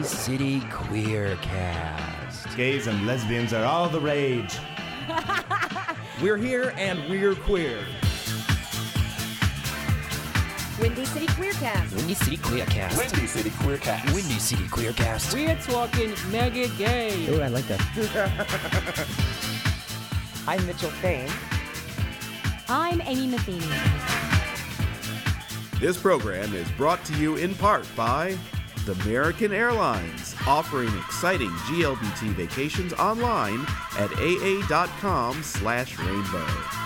Windy City Queer Cast. Gays and lesbians are all the rage. We're here and we're queer. Windy City Queer Cast. Windy City Queer Cast. Windy City Queer Cast. Windy City Queer Cast. We're talking mega gay. Oh, I like that. I'm Mitchell Fain. I'm Amy Matheny. This program is brought to you in part by the American Airlines, offering exciting GLBT vacations online at aa.com/rainbow.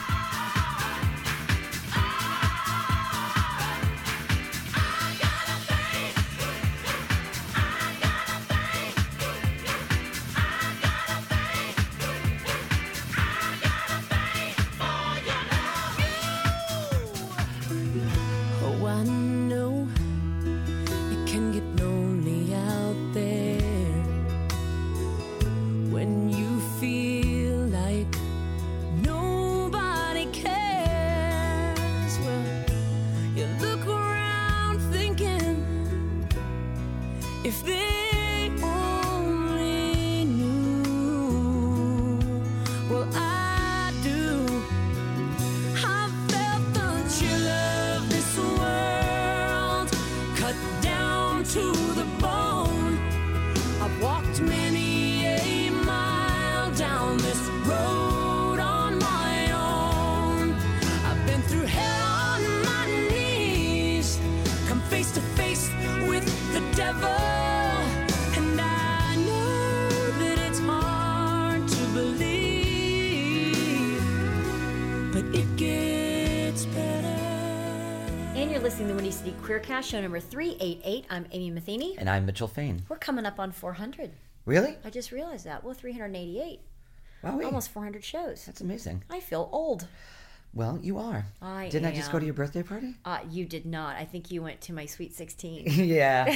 Listening to the Windy City Queer Cast, show number 388. I'm Amy Matheny. And I'm Mitchell Fain. We're coming up on 400. Really? I just realized that. Well, 388. Wow, almost 400 shows. That's amazing. I feel old. Well, you are. Didn't I just go to your birthday party? You did not. I think you went to my Sweet 16. Yeah.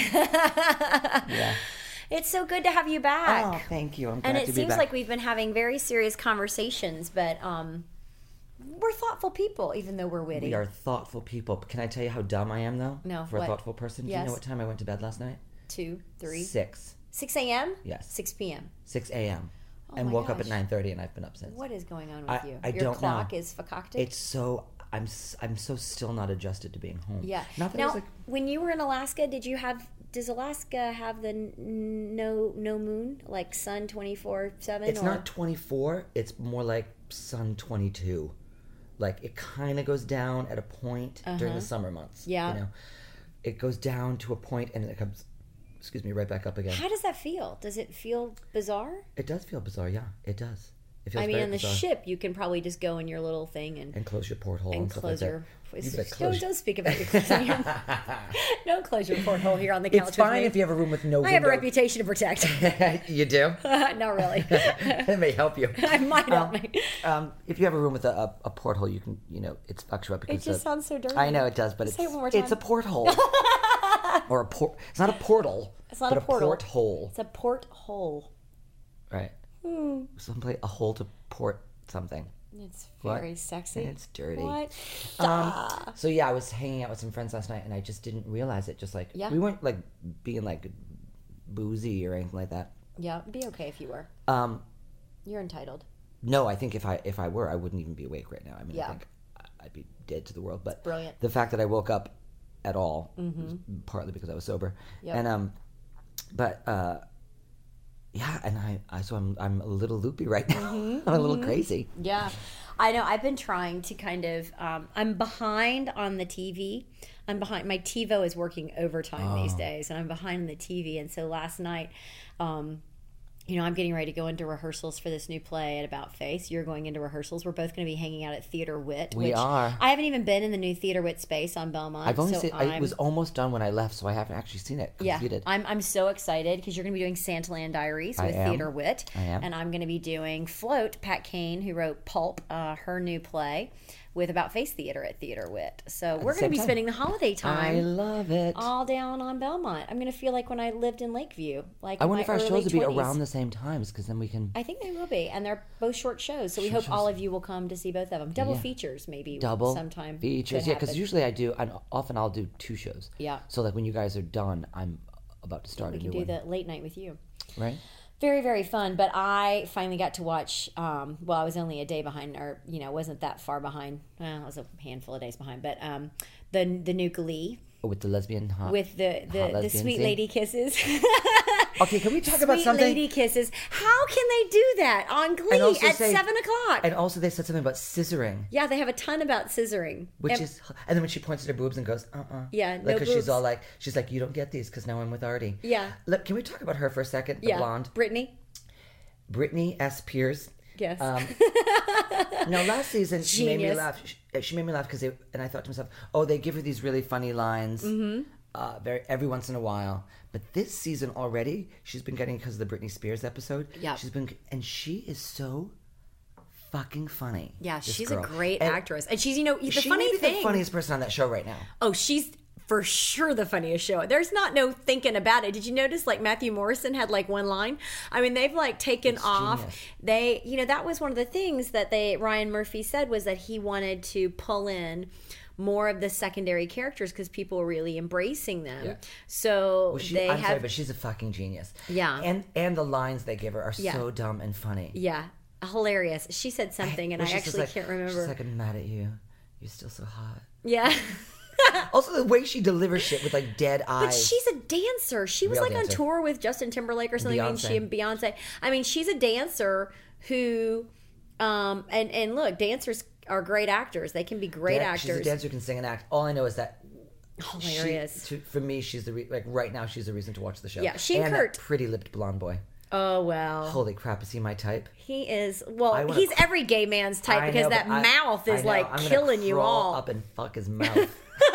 Yeah. It's so good to have you back. Oh, thank you. I'm glad to be back. And it seems like we've been having very serious conversations, but we're thoughtful people, even though we're witty. We are thoughtful people. Can I tell you how dumb I am, though? No. For a thoughtful person? Yes. Do you know what time I went to bed last night? 2, 3. 6. 6 a.m.? Yes. 6 p.m. 6 a.m. Oh and my woke up gosh. at 9:30, and I've been up since. What is going on with you? I Your don't clock know. is fakaktic? It's so... I'm so still not adjusted to being home. Yeah. Not that now, when you were in Alaska, does Alaska have the no moon, like sun 24/7? It's not 24. It's more like sun 22. Like, it kind of goes down at a point during the summer months. Yeah. You know? It goes down to a point and then it comes, right back up again. How does that feel? Does it feel bizarre? It does feel bizarre, yeah. It does. It feels I mean, very on the bizarre. ship, you can probably just go in your little thing and close your porthole and stuff close like your... that. Don't speak about your closing your... Don't close your porthole here on the couch. It's fine if you have a room with no window. I have a reputation to protect. You do? Not really. It may help you. I might help me. If you have a room with a porthole, you can, it's fucks you up. It just sounds so dirty. I know it does, but Say it one more time. it's a porthole. Or it's not a portal. It's not but a portal. porthole. It's a porthole. Right. Someplace, a hole to port something. It's very sexy. It's dirty. What? So yeah, I was hanging out with some friends last night, and I just didn't realize it. Just like we weren't like being like boozy or anything like that. Yeah, it'd be okay if you were. You're entitled. No, I think if I were, I wouldn't even be awake right now. I mean, Yeah. I think I'd be dead to the world. But brilliant. The fact that I woke up at all was partly because I was sober. Yep. And yeah, and I'm a little loopy right now. I'm a little crazy. Yeah, I know. I've been trying to kind of. I'm behind on the TV. I'm behind. My TiVo is working overtime these days, and I'm behind on the TV. And so last night, I'm getting ready to go into rehearsals for this new play at About Face. You're going into rehearsals. We're both going to be hanging out at Theater Wit. We are. I haven't even been in the new Theater Wit space on Belmont. I've only seen. It was almost done when I left, so I haven't actually seen it completed. Yeah, I'm so excited because you're going to be doing Santaland Diaries with Theater Wit. I am. And I'm going to be doing Float, Pat Kane, who wrote Pulp, her new play, with About Face Theater at Theater Wit. So we're going to be spending the holiday time. I love it. All down on Belmont. I'm going to feel like when I lived in Lakeview. Like I wonder if our shows will be 20s. around the same times, because then we can. I think they will be, and they're both short shows. So we hope all of you will come to see both of them. Double features, maybe. Double sometime. features, yeah. Because usually I'll do 2 shows. Yeah. So like when you guys are done, I'm about to start we a can new do one. the late night with you. Right? Very, very fun. But I finally got to watch, I was only a day behind, or, wasn't that far behind. Well, I was a handful of days behind. But the new Glee. With the lesbian hot. With the lesbian sweet scene? lady kisses. Okay, can we talk about something? Sweet lady kisses. How can they do that on Glee at 7 o'clock? And also they said something about scissoring. Yeah, they have a ton about scissoring. And then when she points at her boobs and goes, Yeah, no because boobs. she's like, you don't get these because now I'm with Artie. Yeah. Look, can we talk about her for a second? The blonde. Britney S. Pierce. Yes. No, last season she made me Genius. laugh. She made me laugh because and I thought to myself, oh, they give her these really funny lines every once in a while. But this season already, she's been getting because of the Britney Spears episode. Yeah. And she is so fucking funny. Yeah, this she's girl. a great actress. And she's, the She funny may be thing. the funniest person on that show right now. Oh, she's for sure the funniest show. There's no thinking about it. Did you notice Matthew Morrison had one line? I mean, they've taken off. Genius. They, that was one of the things that Ryan Murphy said was that he wanted to pull in more of the secondary characters because people were really embracing them. Yeah. So sorry, but she's a fucking genius. Yeah. And the lines they give her are so dumb and funny. Yeah. Hilarious. She said something and I actually can't remember. She's like, I'm mad at you. You're still so hot. Yeah. Also, the way she delivers shit with dead eyes. But she's a dancer. She was Real on dancer. tour with Justin Timberlake or something. Beyonce. I mean, she and Beyonce. I mean, she's a dancer who, and look, dancers are great actors. They can be great actors. She's a dancer who can sing and act. All I know is that Hilarious. For me, she's right now she's the reason to watch the show. Yeah, she and that Kurt. pretty lipped blonde boy. Oh well. Holy crap! Is he my type? He is. Well, he's every gay man's type I because know, that but mouth is I'm gonna killing you crawl all. up and fuck his mouth.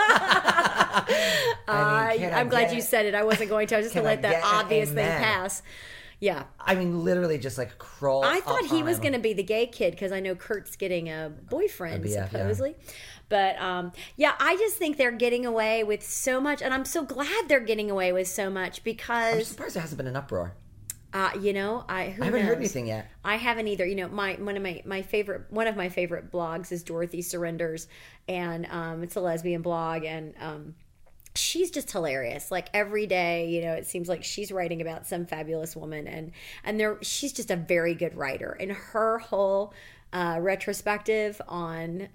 I'm glad you said it. I wasn't going to. I was just going to let that obvious thing pass. Yeah. I mean, literally just crawl. I thought up he on was him. going to be the gay kid because I know Kurt's getting a boyfriend, supposedly. Yeah. But I just think they're getting away with so much. And I'm so glad they're getting away with so much because. I'm surprised there hasn't been an uproar. I haven't heard anything yet. I haven't either. One of my favorite blogs is Dorothy Surrenders, and it's a lesbian blog, and she's just hilarious. Every day, it seems like she's writing about some fabulous woman, and she's just a very good writer. And her whole retrospective on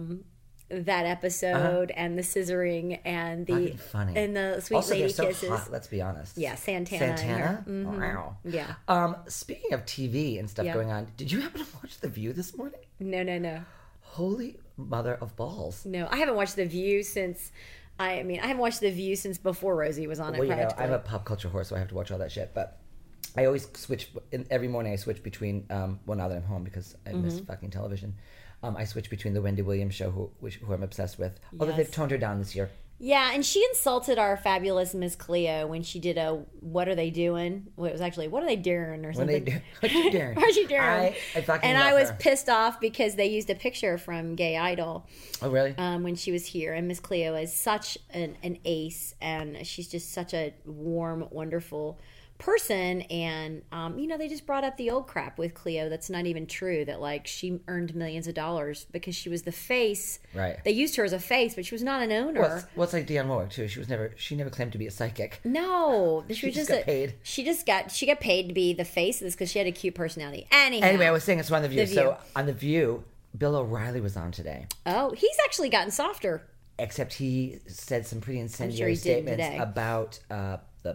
that episode and the scissoring and the sweet also, lady they're so kisses. Hot, let's be honest. Yeah, Santana. Mm-hmm. Wow. Yeah. Speaking of TV and stuff going on, did you happen to watch The View this morning? No. Holy mother of balls! No, I haven't watched The View since. I haven't watched The View since before Rosie was on it. Practically. I'm a pop culture whore, so I have to watch all that shit. But I always switch every morning. I switch between. Now that I'm home because I miss fucking television. I switch between the Wendy Williams show, who I'm obsessed with. Although they've toned her down this year. Yeah, and she insulted our fabulous Miss Cleo when she did a "What Are They Doing?" Well, it was actually "What Are They Doing?" or something. What you doing? What you doing? I fucking and love I was her. pissed off because they used a picture from Gay Idol. Oh, really? When she was here, and Miss Cleo is such an ace, and she's just such a warm, wonderful person, and they just brought up the old crap with Cleo that's not even true, that she earned millions of dollars because she was the face. Right. They used her as a face, but she was not an owner. What's like Dionne Warwick too? She never claimed to be a psychic. No, she was just got paid. She got paid to be the face of this because she had a cute personality. Anyway, I was saying it's on The View. So on The View, Bill O'Reilly was on today. Oh, he's actually gotten softer. Except he said some pretty incendiary statements about the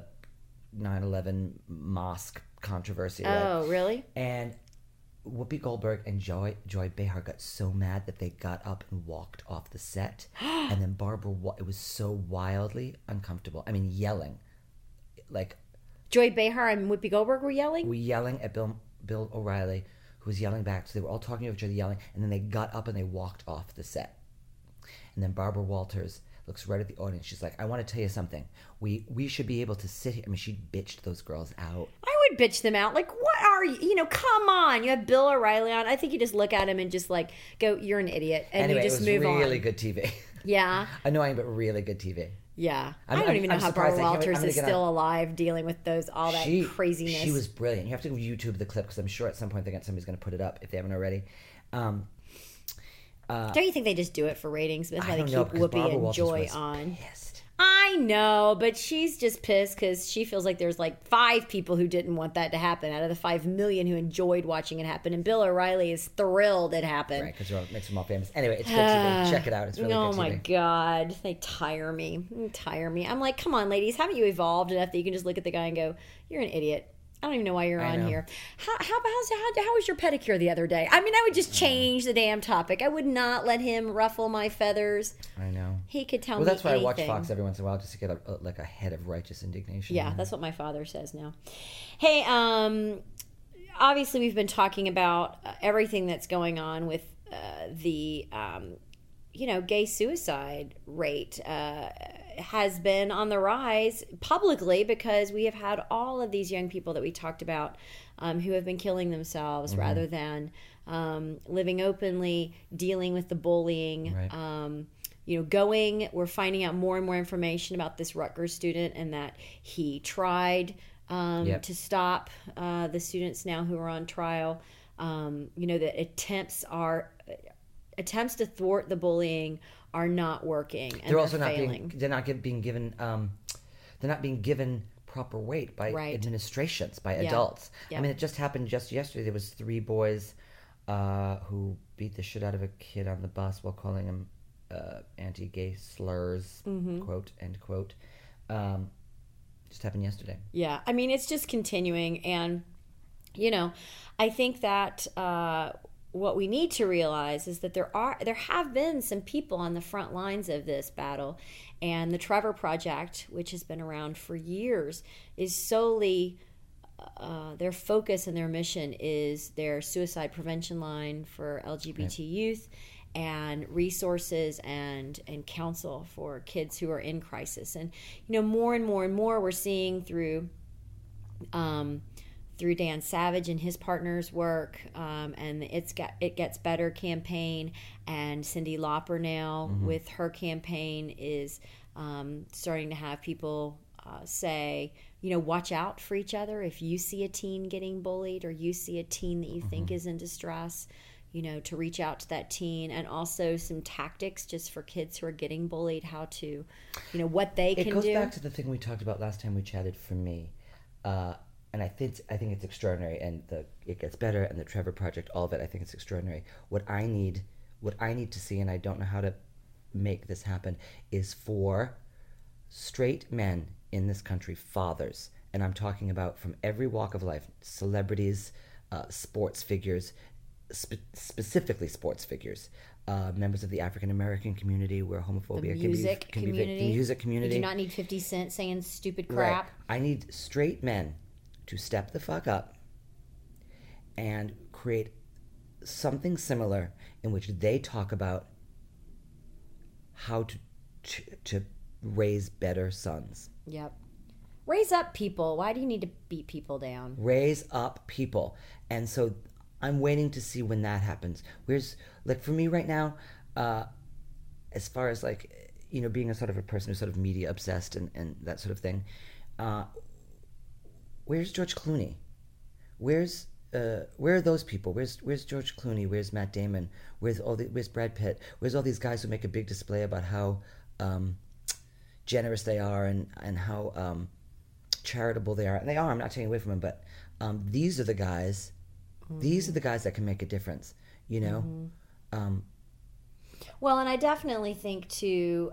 9/11 mosque controversy. Oh, right? Really? And Whoopi Goldberg and Joy Behar got so mad that they got up and walked off the set. And then it was so wildly uncomfortable. I mean, yelling. Joy Behar and Whoopi Goldberg were yelling? Yelling at Bill O'Reilly, who was yelling back. So they were all talking to each other, yelling. And then they got up and they walked off the set. And then Barbara Walters looks right at the audience. She's like, I want to tell you something. We should be able to sit here. I mean, she bitched those girls out. I would bitch them out. What are you? Come on. You have Bill O'Reilly on. I think you just look at him and just go, you're an idiot. And anyway, you just move on. it was really good TV. Yeah. Annoying, but really good TV. Yeah. I don't even know how Barbara Walters is still alive dealing with all that craziness. She was brilliant. You have to YouTube the clip because I'm sure at some point somebody's going to put it up if they haven't already. Don't you think they just do it for ratings? That's why they keep Whoopi and Joy on. Pissed. I know, but she's just pissed because she feels like there's like 5 people who didn't want that to happen out of the 5 million who enjoyed watching it happen. And Bill O'Reilly is thrilled it happened. Right, because it makes them all famous. Anyway, it's good TV. Check it out. It's really good TV. Oh my God. They tire me. I'm like, come on, ladies. Haven't you evolved enough that you can just look at the guy and go, you're an idiot. I don't even know why you're on here. How was your pedicure the other day? I mean, I would just change the damn topic. I would not let him ruffle my feathers. I know. He could tell me Well, that's why anything. I watch Fox every once in a while, just to get a head of righteous indignation. Yeah, that's what my father says now. Hey, obviously we've been talking about everything that's going on with the gay suicide rate has been on the rise publicly because we have had all of these young people that we talked about who have been killing themselves rather than living openly, dealing with the bullying. Right. We're finding out more and more information about this Rutgers student and that he tried to stop the students now who are on trial. That attempts to thwart the bullying are not working, and they're also failing. They're not being given proper weight by administrations, by adults. Yeah. I mean, it just happened just yesterday. There was 3 boys who beat the shit out of a kid on the bus while calling him anti-gay slurs, quote, end quote. Just happened yesterday. Yeah, I mean, it's just continuing, and I think that what we need to realize is that there have been some people on the front lines of this battle, and the Trevor Project, which has been around for years, is solely their focus and their mission is their suicide prevention line for LGBT youth and resources and counsel for kids who are in crisis. And more and more and more we're seeing through Dan Savage and his partners' work, and It Gets Better campaign, and Cyndi Lauper now with her campaign is starting to have people say, watch out for each other. If you see a teen getting bullied or you see a teen that you think is in distress, to reach out to that teen, and also some tactics just for kids who are getting bullied, how to, what they can do. It goes back to the thing we talked about last time we chatted for me. And I think it's extraordinary, and It Gets Better and the Trevor Project, all of it, I think it's extraordinary. What I need to see, and I don't know how to make this happen, is for straight men in this country, fathers, and I'm talking about from every walk of life, celebrities, sports figures, specifically sports figures, members of the African American community where homophobia the can music be community. The music community. You do not need 50 Cent saying stupid crap. Right. I need straight men to step the fuck up and create something similar in which they talk about how to raise better sons. Yep. Raise up people. Why do you need to beat people down? Raise up people. And so I'm waiting to see when that happens. For me right now, as far as being a sort of a person who's sort of media obsessed and that sort of thing, where's George Clooney? Where are those people? Where's George Clooney? Where's Matt Damon? Where's Brad Pitt? Where's all these guys who make a big display about how generous they are and how charitable they are? And they are. I'm not taking away from them, but these are the guys. These are the guys that can make a difference. Well, and I definitely think too.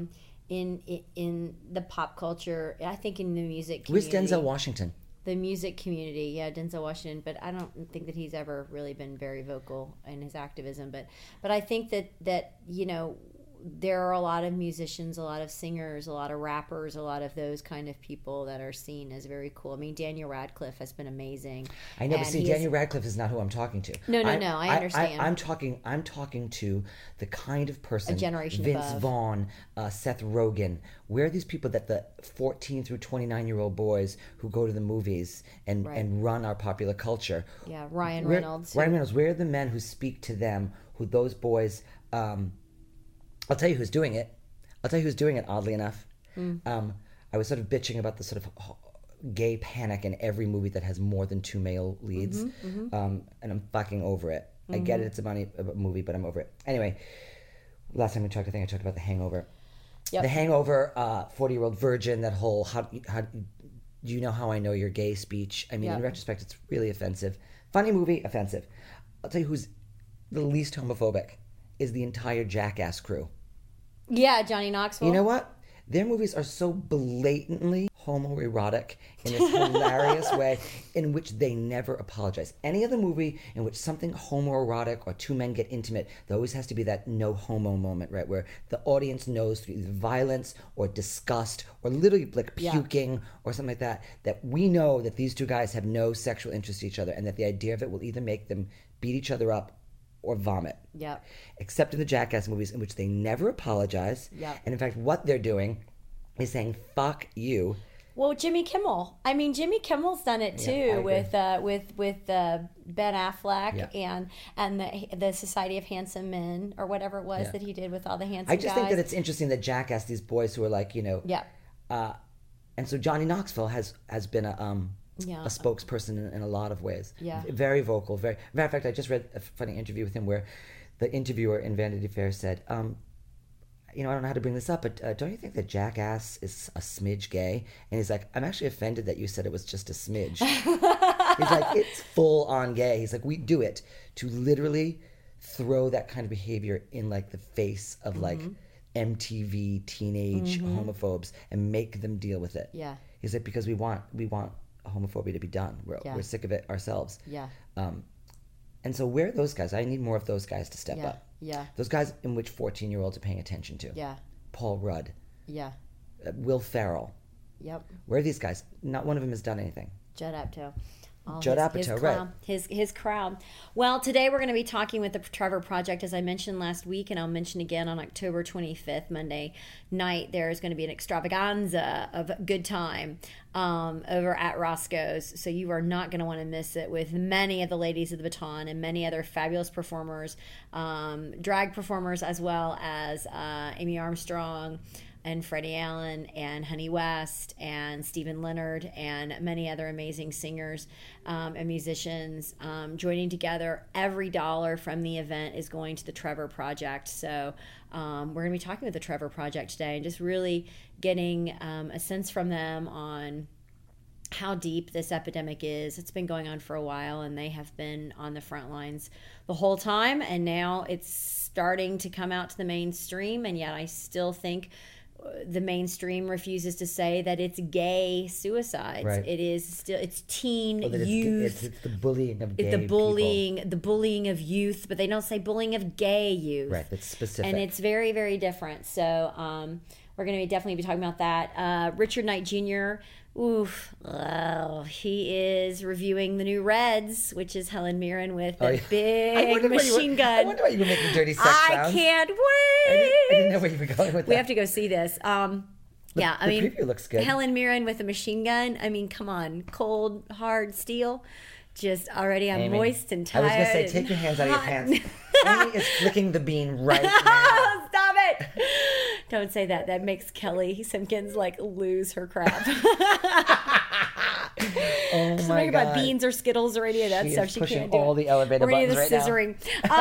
In the pop culture, I think in the music community. Where's Denzel Washington? The music community, yeah, Denzel Washington, but I don't think that he's ever really been very vocal in his activism. But I think that there are a lot of musicians, a lot of singers, a lot of rappers, a lot of those kind of people that are seen as very cool. I mean, Daniel Radcliffe has been amazing. I know, but see, Daniel Radcliffe is not who I'm talking to. No, I understand. I'm talking to the kind of person, a generation Vince above. Vaughn, Seth Rogen. Where are these people that the 14 through 29-year-old boys who go to the movies and run our popular culture? Yeah, Ryan Reynolds. Ryan Reynolds. Where are the men who speak to them? Who those boys? I'll tell you who's doing it. Oddly enough, I was sort of bitching about the sort of gay panic in every movie that has more than 2 male leads, and I'm fucking over it. I get it; it's a movie, but I'm over it. Anyway, last time we talked, I think I talked about The Hangover. Yep. The Hangover, 40-Year-Old Virgin, that whole how do you know how I know you're gay speech. I mean, Yep. in retrospect, it's really offensive. Funny movie, offensive. I'll tell you who's the least homophobic is the entire Jackass crew. Yeah, Johnny Knoxville. You know what? Their movies are so blatantly homoerotic in this hilarious way in which they never apologize. Any other movie in which something homoerotic or two men get intimate, there always has to be that no homo moment, right? Where the audience knows through either violence or disgust or literally like puking or something like that, that we know that these two guys have no sexual interest in each other and that the idea of it will either make them beat each other up or vomit. Yep. Except in the Jackass movies in which they never apologize. Yep. And in fact, what they're doing is saying, fuck you. Well, Jimmy Kimmel. I mean, Jimmy Kimmel's done it too with Ben Affleck and the Society of Handsome Men or whatever it was that he did with all the handsome I just guys. think that it's interesting that Jackass, these boys who are like, you know, and so Johnny Knoxville has been a spokesperson in a lot of ways. Yeah. Very vocal. Very. Matter of fact, I just read a funny interview with him where the interviewer in Vanity Fair said, you know, I don't know how to bring this up, but don't you think that Jackass is a smidge gay? And he's like, I'm actually offended that you said it was just a smidge. He's like, it's full on gay. He's like, we do it to literally throw that kind of behavior in like the face of like MTV teenage homophobes and make them deal with it. Yeah. He's like, because we want homophobia to be done. We're sick of it ourselves. Yeah. And so where are those guys? I need more of those guys to step up. Yeah. Those guys in which 14-year-olds are paying attention to. Yeah. Paul Rudd. Yeah. Will Ferrell. Yep. Where are these guys? Not one of them has done anything. Judd Apatow. Judd Apatow, right. His crowd. Well, today we're going to be talking with the Trevor Project, as I mentioned last week, and I'll mention again on October 25th, Monday night, there is going to be an extravaganza of good time over at Roscoe's. So you are not going to want to miss it, with many of the ladies of the baton and many other fabulous performers, drag performers, as well as Amy Armstrong and Freddie Allen and Honey West and Stephen Leonard and many other amazing singers and musicians joining together. Every dollar from the event is going to the Trevor Project. So we're going to be talking with the Trevor Project today and just really getting a sense from them on how deep this epidemic is. It's been going on for a while, and they have been on the front lines the whole time, and now it's starting to come out to the mainstream, and yet I still think the mainstream refuses to say that it's gay suicides. Right. It is still, it's teen youth. It's the bullying of gay the bullying of youth, but they don't say bullying of gay youth. Right, that's specific. And it's very, very different. So we're going to definitely be talking about that. Richard Knight Jr., he is reviewing the new Reds, which is Helen Mirren with a big machine gun. I wonder why you were making dirty sex sounds. I can't wait. I didn't know where you were going with that. We have to go see this. The preview looks good. Helen Mirren with a machine gun. I mean, come on, cold, hard steel. Just already, I'm Amy, moist and tired. I was going to say, take your hands out of your pants. Amy is flicking the bean right now. Stop it! Don't say that. That makes Kelly Simpkins lose her crap. Oh She's my not God. about beans or Skittles or any of that stuff. Is She pushing can't do all it. the elevator or any of the buttons scissoring.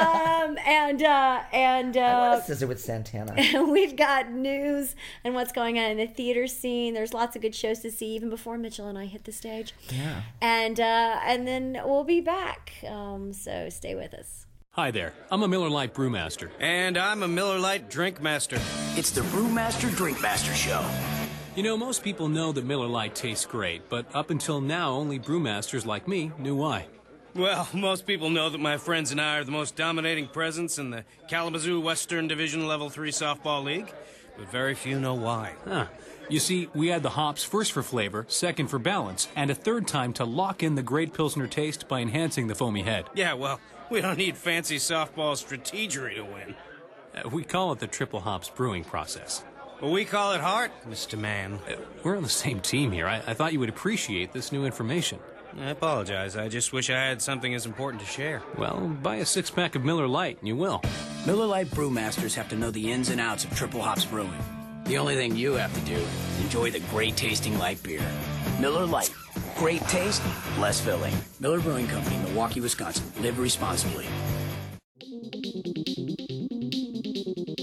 I want a scissor with Santana. We've got news and what's going on in the theater scene. There's lots of good shows to see even before Mitchell and I hit the stage. Yeah. And then we'll be back. So stay with us. Hi there, I'm a Miller Lite Brewmaster. And I'm a Miller Lite Drinkmaster. It's the Brewmaster Drinkmaster Show. You know, most people know that Miller Lite tastes great, but up until now, only brewmasters like me knew why. Well, most people know that my friends and I are the most dominating presence in the Kalamazoo Western Division Level 3 Softball League, but very few know why. Huh. You see, we add the hops first for flavor, second for balance, and a third time to lock in the great Pilsner taste by enhancing the foamy head. Yeah, well, we don't need fancy softball strategery to win. We call it the triple hops brewing process. Well, we call it heart, Mr. Man. We're on the same team here. I thought you would appreciate this new information. I apologize. I just wish I had something as important to share. Well, buy a six-pack of Miller Lite and you will. Miller Lite Brewmasters have to know the ins and outs of triple hops brewing. The only thing you have to do is enjoy the great-tasting light beer. Miller Lite. Great taste, less filling. Miller Brewing Company, Milwaukee, Wisconsin. Live responsibly.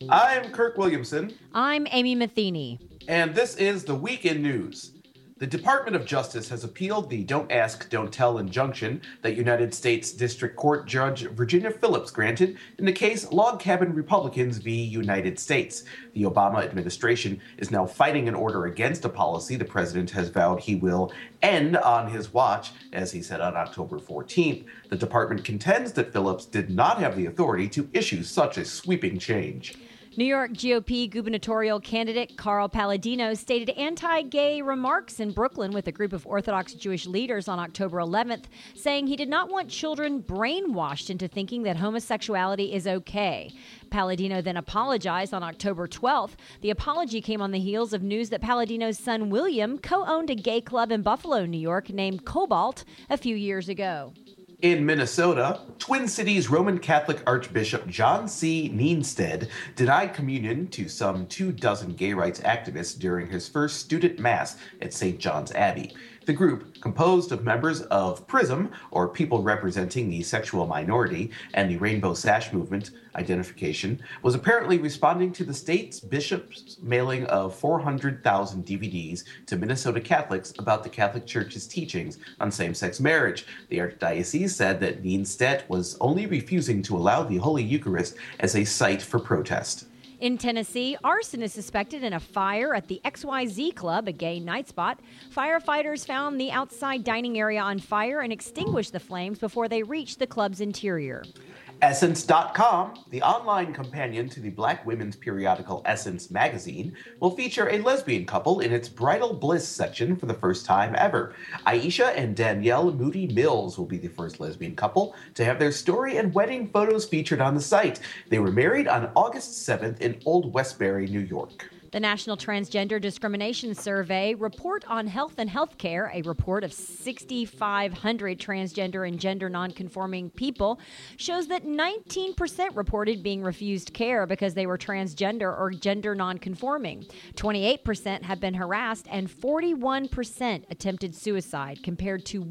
I'm Kirk Williamson. I'm Amy Matheny. And this is the Week in News. The Department of Justice has appealed the Don't Ask, Don't Tell injunction that United States District Court Judge Virginia Phillips granted in the case Log Cabin Republicans v. United States. The Obama administration is now fighting an order against a policy the president has vowed he will end on his watch, as he said on October 14th. The department contends that Phillips did not have the authority to issue such a sweeping change. New York GOP gubernatorial candidate Carl Palladino stated anti-gay remarks in Brooklyn with a group of Orthodox Jewish leaders on October 11th, saying he did not want children brainwashed into thinking that homosexuality is okay. Palladino then apologized on October 12th. The apology came on the heels of news that Palladino's son William co-owned a gay club in Buffalo, New York named Cobalt a few years ago. In Minnesota, Twin Cities Roman Catholic Archbishop John C. Nienstedt denied communion to some 24 gay rights activists during his first student mass at St. John's Abbey. The group, composed of members of PRISM, or People Representing the Sexual Minority, and the Rainbow Sash Movement identification, was apparently responding to the state's bishop's mailing of 400,000 DVDs to Minnesota Catholics about the Catholic Church's teachings on same-sex marriage. The Archdiocese said that Nienstedt was only refusing to allow the Holy Eucharist as a site for protest. In Tennessee, arson is suspected in a fire at the XYZ Club, a gay night spot. Firefighters found the outside dining area on fire and extinguished the flames before they reached the club's interior. Essence.com, the online companion to the Black women's periodical Essence magazine, will feature a lesbian couple in its Bridal Bliss section for the first time ever. Aisha and Danielle Moody Mills will be the first lesbian couple to have their story and wedding photos featured on the site. They were married on August 7th in Old Westbury, New York. The National Transgender Discrimination Survey Report on Health and Healthcare, a report of 6,500 transgender and gender nonconforming people, shows that 19% reported being refused care because they were transgender or gender nonconforming. 28% have been harassed, and 41% attempted suicide, compared to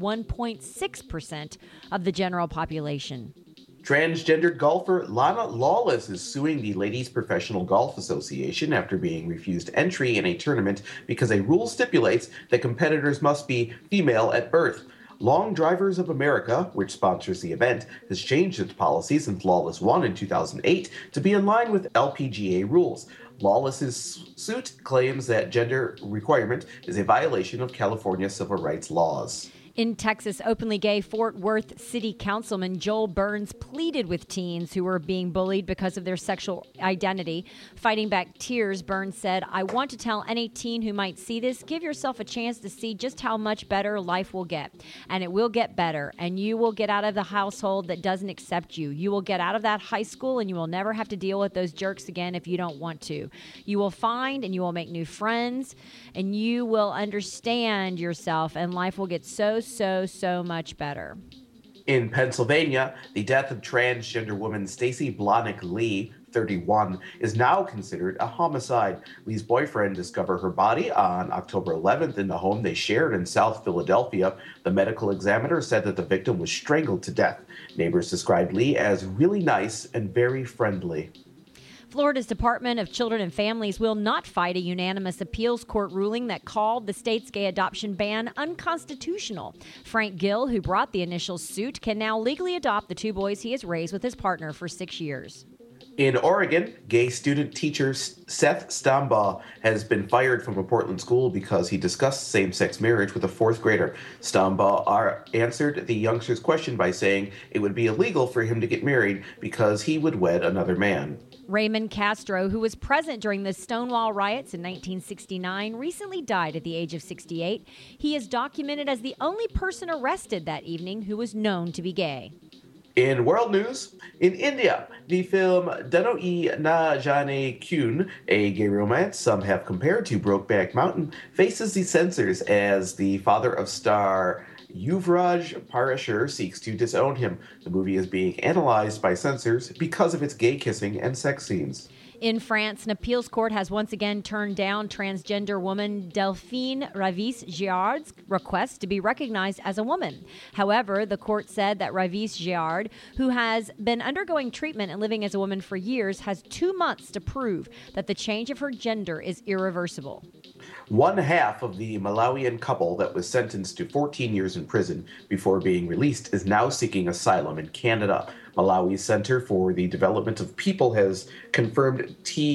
1.6% of the general population. Transgender golfer Lana Lawless is suing the Ladies Professional Golf Association after being refused entry in a tournament because a rule stipulates that competitors must be female at birth. Long Drivers of America, which sponsors the event, has changed its policy since Lawless won in 2008 to be in line with LPGA rules. Lawless's suit claims that gender requirement is a violation of California civil rights laws. In Texas, openly gay Fort Worth City Councilman Joel Burns pleaded with teens who were being bullied because of their sexual identity. Fighting back tears, Burns said, "I want to tell any teen who might see this, give yourself a chance to see just how much better life will get. And it will get better. And you will get out of the household that doesn't accept you. You will get out of that high school, and you will never have to deal with those jerks again if you don't want to. You will find and you will make new friends, and you will understand yourself, and life will get so much better." In Pennsylvania, the death of transgender woman Stacy Blahnik Lee, 31, is now considered a homicide. Lee's boyfriend discovered her body on October 11th in the home they shared in South Philadelphia. The medical examiner said that the victim was strangled to death. Neighbors described Lee as really nice and very friendly. Florida's Department of Children and Families will not fight a unanimous appeals court ruling that called the state's gay adoption ban unconstitutional. Frank Gill, who brought the initial suit, can now legally adopt the two boys he has raised with his partner for 6 years. In Oregon, gay student teacher Seth Stambaugh has been fired from a Portland school because he discussed same-sex marriage with a fourth grader. Stambaugh answered the youngster's question by saying it would be illegal for him to get married because he would wed another man. Raymond Castro, who was present during the Stonewall riots in 1969, recently died at the age of 68. He is documented as the only person arrested that evening who was known to be gay. In world news, in India, the film Dano-E Na Jane Kyun, a gay romance some have compared to Brokeback Mountain, faces the censors as the father of star Yuvraj Parashar seeks to disown him. The movie is being analyzed by censors because of its gay kissing and sex scenes. In France, an appeals court has once again turned down transgender woman Delphine Ravisse-Giard's request to be recognized as a woman. However, the court said that Ravisse-Giard, who has been undergoing treatment and living as a woman for years, has 2 months to prove that the change of her gender is irreversible. One half of the Malawian couple that was sentenced to 14 years in prison before being released is now seeking asylum in Canada. Malawi's Center for the Development of People has confirmed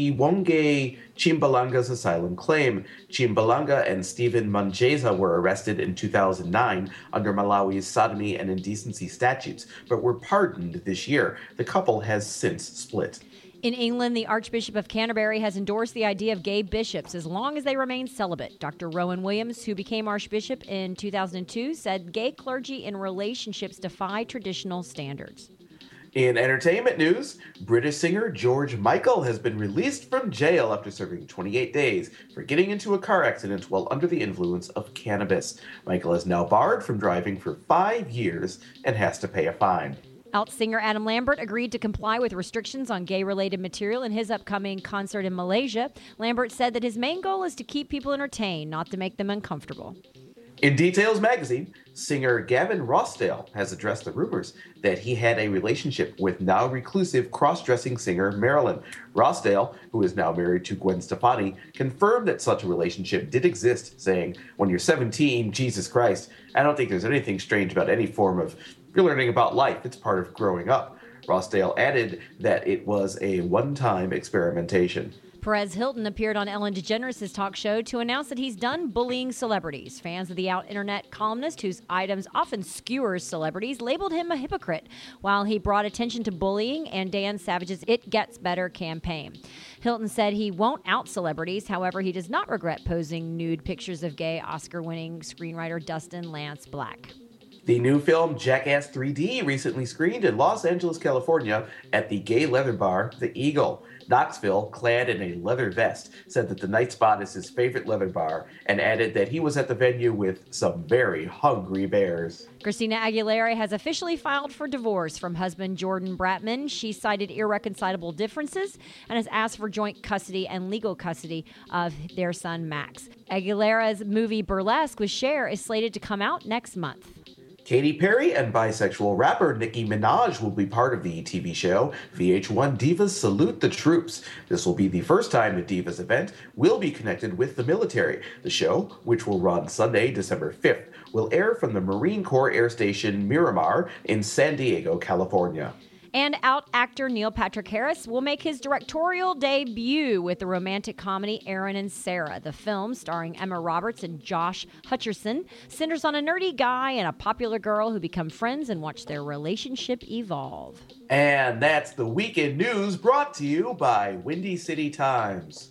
Tiwonge Chimbalanga's asylum claim. Chimbalanga and Stephen Manjeza were arrested in 2009 under Malawi's sodomy and indecency statutes, but were pardoned this year. The couple has since split. In England, the Archbishop of Canterbury has endorsed the idea of gay bishops as long as they remain celibate. Dr. Rowan Williams, who became Archbishop in 2002, said gay clergy in relationships defy traditional standards. In entertainment news, British singer George Michael has been released from jail after serving 28 days for getting into a car accident while under the influence of cannabis. Michael is now barred from driving for 5 years and has to pay a fine. Out singer Adam Lambert agreed to comply with restrictions on gay-related material in his upcoming concert in Malaysia. Lambert said that his main goal is to keep people entertained, not to make them uncomfortable. In Details magazine, singer Gavin Rossdale has addressed the rumors that he had a relationship with now reclusive cross-dressing singer Marilyn. Rossdale, who is now married to Gwen Stefani, confirmed that such a relationship did exist, saying, "When you're 17, Jesus Christ, I don't think there's anything strange about any form of you're learning about life. It's part of growing up." Rossdale added that it was a one-time experimentation. Perez Hilton appeared on Ellen DeGeneres' talk show to announce that he's done bullying celebrities. Fans of the out internet columnist, whose items often skewers celebrities, labeled him a hypocrite, while he brought attention to bullying and Dan Savage's It Gets Better campaign. Hilton said he won't out celebrities. However, he does not regret posing nude pictures of gay Oscar-winning screenwriter Dustin Lance Black. The new film Jackass 3D recently screened in Los Angeles, California at the gay leather bar, The Eagle. Knoxville, clad in a leather vest, said that the Night Spot is his favorite leather bar and added that he was at the venue with some very hungry bears. Christina Aguilera has officially filed for divorce from husband Jordan Bratman. She cited irreconcilable differences and has asked for joint custody and legal custody of their son Max. Aguilera's movie Burlesque with Cher is slated to come out next month. Katy Perry and bisexual rapper Nicki Minaj will be part of the TV show VH1 Divas Salute the Troops. This will be the first time the Divas event will be connected with the military. The show, which will run Sunday, December 5th, will air from the Marine Corps Air Station Miramar in San Diego, California. And out actor Neil Patrick Harris will make his directorial debut with the romantic comedy Aaron and Sarah. The film, starring Emma Roberts and Josh Hutcherson, centers on a nerdy guy and a popular girl who become friends and watch their relationship evolve. And that's the weekend news brought to you by Windy City Times.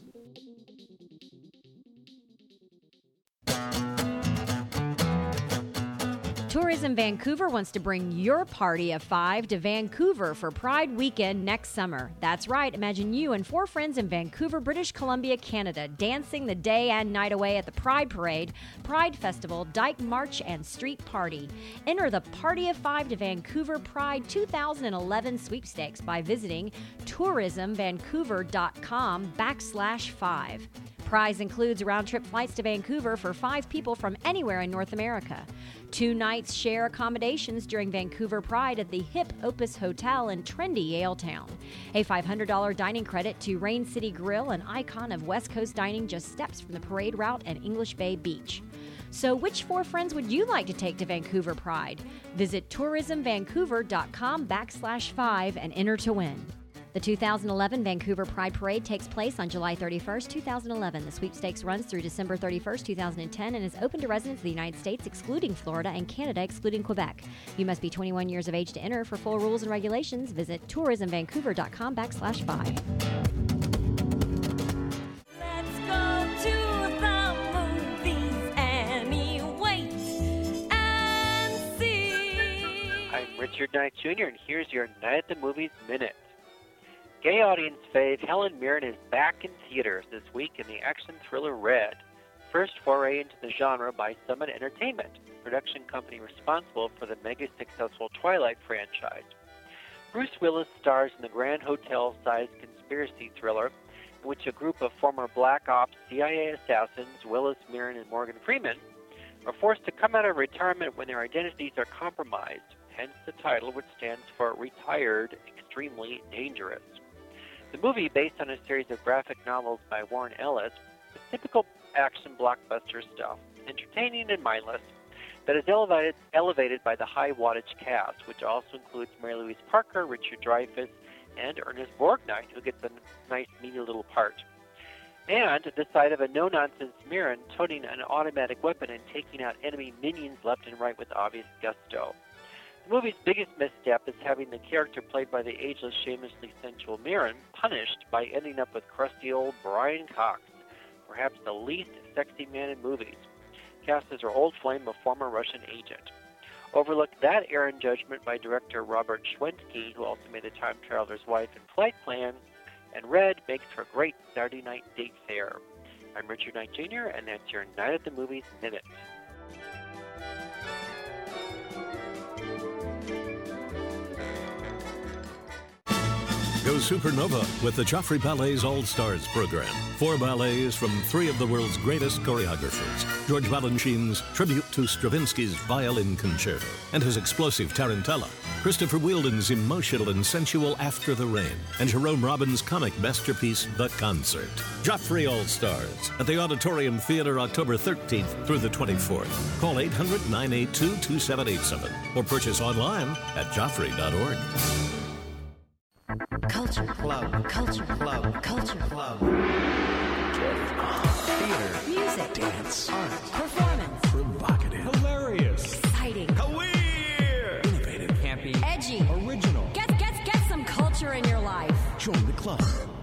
Tourism Vancouver wants to bring your party of 5 to Vancouver for Pride Weekend next summer. That's right. Imagine you and 4 friends in Vancouver, British Columbia, Canada, dancing the day and night away at the Pride Parade, Pride Festival, Dyke March, and Street Party. Enter the Party of 5 to Vancouver Pride 2011 sweepstakes by visiting tourismvancouver.com/5. Prize includes round-trip flights to Vancouver for 5 people from anywhere in North America. 2 nights share accommodations during Vancouver Pride at the hip Opus Hotel in trendy Yaletown. A $500 dining credit to Rain City Grill, an icon of West Coast dining just steps from the parade route and English Bay Beach. So which 4 friends would you like to take to Vancouver Pride? Visit tourismvancouver.com/5 and enter to win. The 2011 Vancouver Pride Parade takes place on July 31st, 2011. The sweepstakes runs through December 31st, 2010 and is open to residents of the United States, excluding Florida, and Canada, excluding Quebec. You must be 21 years of age to enter. For full rules and regulations, visit tourismvancouver.com/5. Let's go to the movies anyway and see. I'm Richard Knight Jr., and here's your Night at the Movies Minute. Gay audience fave Helen Mirren is back in theaters this week in the action thriller Red, first foray into the genre by Summit Entertainment, production company responsible for the mega-successful Twilight franchise. Bruce Willis stars in the Grand Hotel-sized conspiracy thriller in which a group of former Black Ops CIA assassins, Willis, Mirren, and Morgan Freeman, are forced to come out of retirement when their identities are compromised, hence the title, which stands for Retired Extremely Dangerous. The movie, based on a series of graphic novels by Warren Ellis, is typical action blockbuster stuff, entertaining and mindless, that is elevated by the high wattage cast, which also includes Mary Louise Parker, Richard Dreyfuss, and Ernest Borgnine, who gets a nice, meaty little part. And the sight of a no-nonsense Mirren toting an automatic weapon and taking out enemy minions left and right with obvious gusto. The movie's biggest misstep is having the character played by the ageless, shamelessly sensual Mirren punished by ending up with crusty old Brian Cox, perhaps the least sexy man in movies, cast as her old flame, a former Russian agent. Overlook that errant judgment by director Robert Schwentke, who also made The Time Traveler's Wife and Flight Plan, and Red makes for a great Saturday night date fare. I'm Richard Knight Jr., and that's your Night at the Movies Minute. Go supernova with the Joffrey Ballet's All-Stars program. 4 ballets from 3 of the world's greatest choreographers. George Balanchine's tribute to Stravinsky's Violin Concerto and his explosive Tarantella. Christopher Wheeldon's emotional and sensual After the Rain. And Jerome Robbins' comic masterpiece, The Concert. Joffrey All-Stars at the Auditorium Theater October 13th through the 24th. Call 800-982-2787 or purchase online at joffrey.org. Culture Club. Culture Club. Culture Club. Theater. Music. Dance. Art. Performance. Provocative. Hilarious. Exciting. Queer. Innovative. Campy. Edgy. Original. Get some culture in your life. Join the club.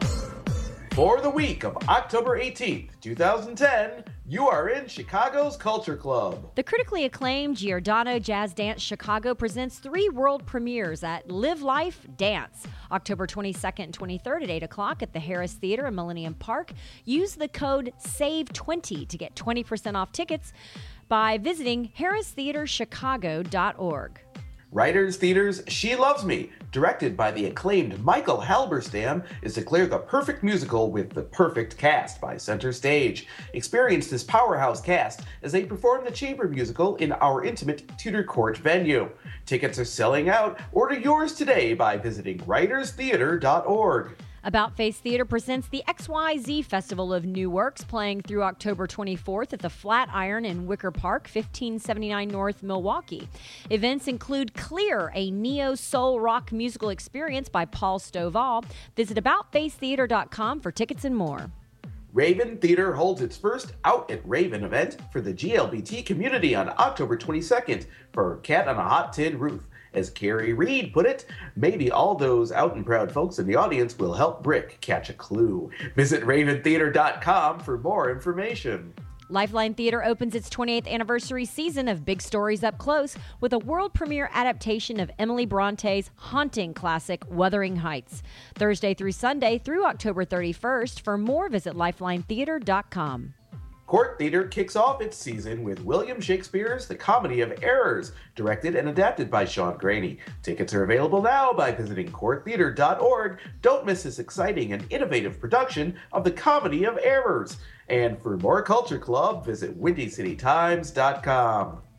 For the week of October 18th, 2010, you are in Chicago's Culture Club. The critically acclaimed Giordano Jazz Dance Chicago presents 3 world premieres at Live Life Dance, October 22nd and 23rd at 8 o'clock at the Harris Theater in Millennium Park. Use the code SAVE20 to get 20% off tickets by visiting harristheaterchicago.org. Writers Theater's She Loves Me, directed by the acclaimed Michael Halberstam, is declared the perfect musical with the perfect cast by Center Stage. Experience this powerhouse cast as they perform the chamber musical in our intimate Tudor Court venue. Tickets are selling out. Order yours today by visiting writerstheater.org. About Face Theater presents the XYZ Festival of New Works, playing through October 24th at the Flatiron in Wicker Park, 1579 North, Milwaukee. Events include Clear, a neo-soul rock musical experience by Paul Stovall. Visit aboutfacetheater.com for tickets and more. Raven Theater holds its first Out at Raven event for the GLBT community on October 22nd for Cat on a Hot Tin Roof. As Carrie Reed put it, maybe all those out and proud folks in the audience will help Brick catch a clue. Visit raventheater.com for more information. Lifeline Theater opens its 28th anniversary season of Big Stories Up Close with a world premiere adaptation of Emily Bronte's haunting classic, Wuthering Heights. Thursday through Sunday through October 31st. For more, visit lifelinetheater.com. Court Theater kicks off its season with William Shakespeare's The Comedy of Errors, directed and adapted by Sean Graney. Tickets are available now by visiting courttheater.org. Don't miss this exciting and innovative production of The Comedy of Errors. And for more Culture Club, visit WindyCityTimes.com.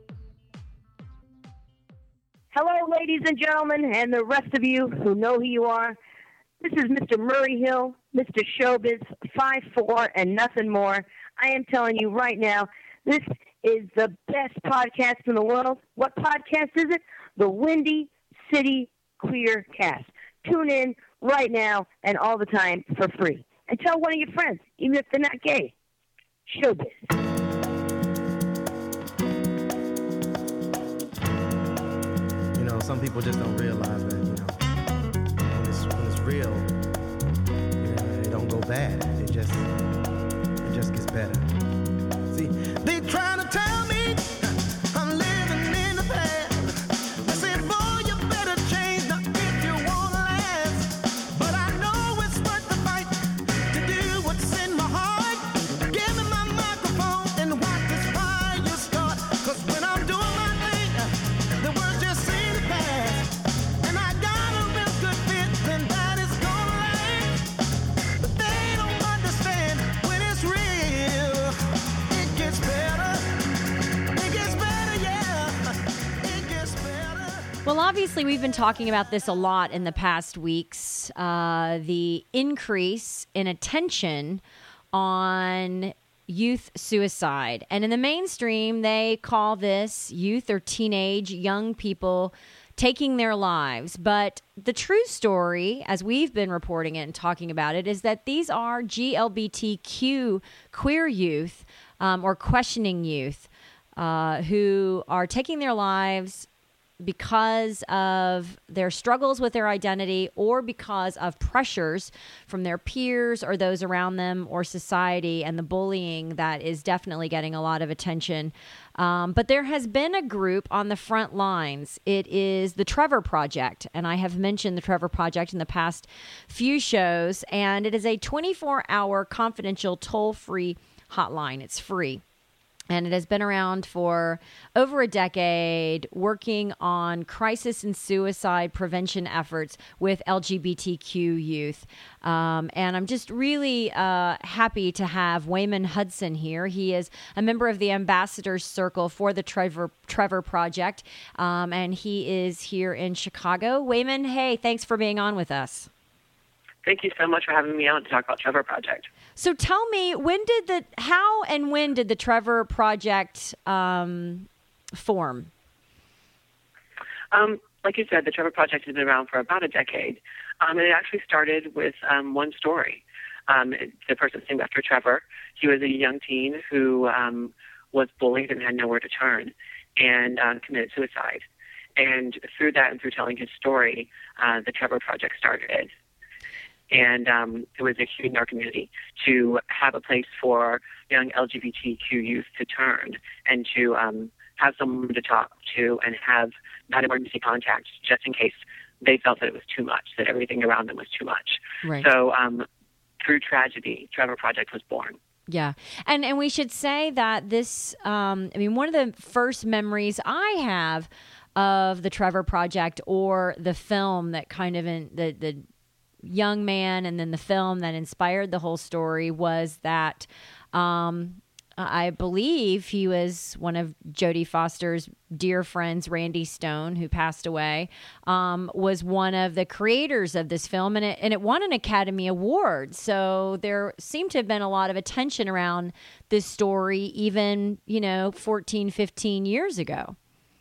Hello, ladies and gentlemen, and the rest of you who know who you are. This is Mr. Murray Hill, Mr. Showbiz, 5'4", and nothing more. I am telling you right now, this is the best podcast in the world. What podcast is it? The Windy City Queer Cast. Tune in right now and all the time for free. And tell one of your friends, even if they're not gay. Showbiz. You know, some people just don't realize that, you know, when it's real, you know, it don't go bad. It just gets better. See, they trying to tell me I'm living in the past. I said, boy, you better change now if you want to last. But I know it's worth the fight to do what's in my heart. Give me my microphone and watch this fire start. 'Cause when I'm doing my thing, the words just seem to pass. And I got a real good fit, then that is gonna last. But they Well, obviously, we've been talking about this a lot in the past weeks. The increase in attention on youth suicide. And in the mainstream, they call this youth or teenage young people taking their lives. But the true story, as we've been reporting it and talking about it, is that these are GLBTQ queer youth or questioning youth who are taking their lives because of their struggles with their identity or because of pressures from their peers or those around them or society and the bullying that is definitely getting a lot of attention. But there has been a group on the front lines. It is the Trevor Project, and I have mentioned the Trevor Project in the past few shows, and it is a 24-hour confidential toll-free hotline. It's free. And it has been around for over a decade, working on crisis and suicide prevention efforts with LGBTQ youth. And I'm just really happy to have Wayman Hudson here. He is a member of the Ambassadors Circle for the Trevor Project, and he is here in Chicago. Wayman, hey, thanks for being on with us. Thank you so much for having me on to talk about Trevor Project. So tell me, how and when did the Trevor Project form? Like you said, the Trevor Project has been around for about a decade. And it actually started with one story. The person's named after Trevor. He was a young teen who was bullied and had nowhere to turn and committed suicide. And through that and through telling his story, the Trevor Project started. And it was a huge in our community to have a place for young LGBTQ youth to turn and to have someone to talk to and have that emergency contact just in case they felt that it was too much, that everything around them was too much. Right. So through tragedy, Trevor Project was born. Yeah. And we should say that this, one of the first memories I have of the Trevor Project or the film that kind of the young man and then the film that inspired the whole story was that I believe he was one of Jodie Foster's dear friends, Randy Stone, who passed away, was one of the creators of this film, and it won an Academy Award. So there seemed to have been a lot of attention around this story even, 14, 15 years ago.